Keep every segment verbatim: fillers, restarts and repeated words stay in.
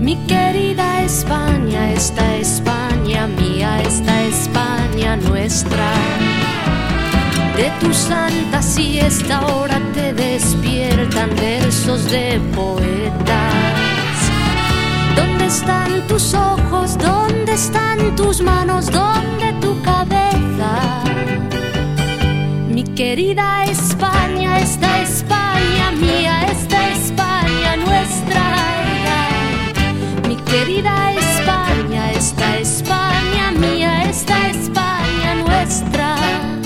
Mi querida España, esta España mía, esta España nuestra. De tu santa siesta ahora te despiertan versos de poetas. ¿Dónde están tus ojos? ¿Dónde están tus manos? ¿Dónde tu cabeza? Mi querida España, esta España mía, esta España nuestra. Mi querida España, esta España mía, esta España nuestra.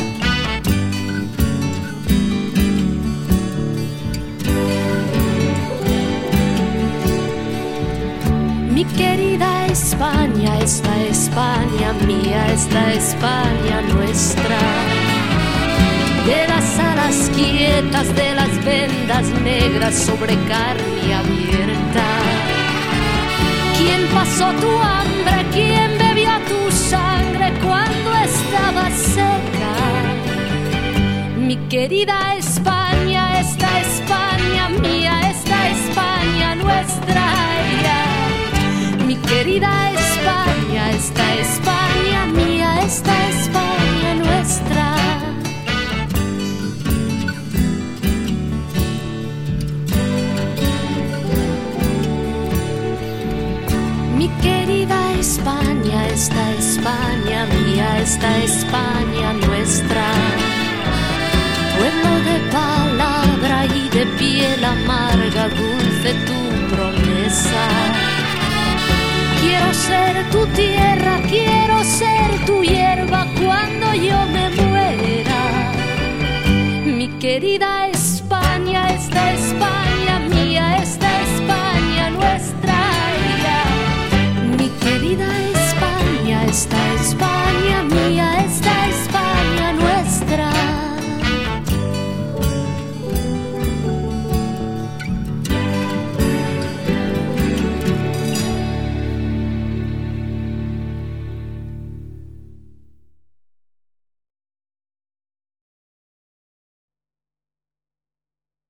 Mi querida España, esta España mía, esta España nuestra. De las alas quietas, de las vendas negras sobre carne abierta. ¿Quién pasó tu hambre? ¿Quién bebió tu sangre cuando estaba seca? Mi querida España, esta España mía, esta España nuestra. Mi querida España, esta España mía, esta España nuestra. Mi querida España, esta España mía, esta España nuestra. Pueblo de palabra y de piel amarga, dulce tu promesa. Quiero ser tu tierra, quiero ser tu hierba cuando yo me muera. Mi querida